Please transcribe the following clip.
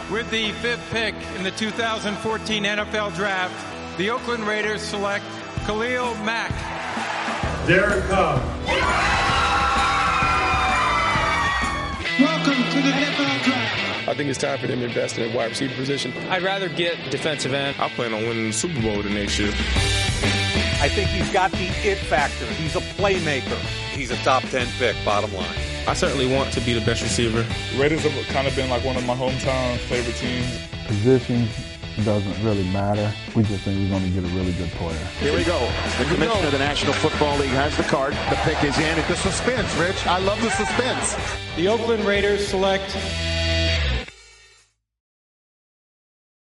With the 5th pick in the 2014 NFL Draft, the Oakland Raiders select Khalil Mack. Derek Carr. Welcome to the NFL Draft. I think it's time for them to invest in a wide receiver position. I'd rather get defensive end. I plan on winning the Super Bowl the next year. I think he's got the it factor. He's a playmaker. He's a top 10 pick, bottom line. I certainly want to be the best receiver. The Raiders have kind of been like one of my hometown favorite teams. Position doesn't really matter. We just think we're going to get a really good player. Here we go. The commissioner of the National Football League has the card. The pick is in. The suspense, Rich. I love the suspense. The Oakland Raiders select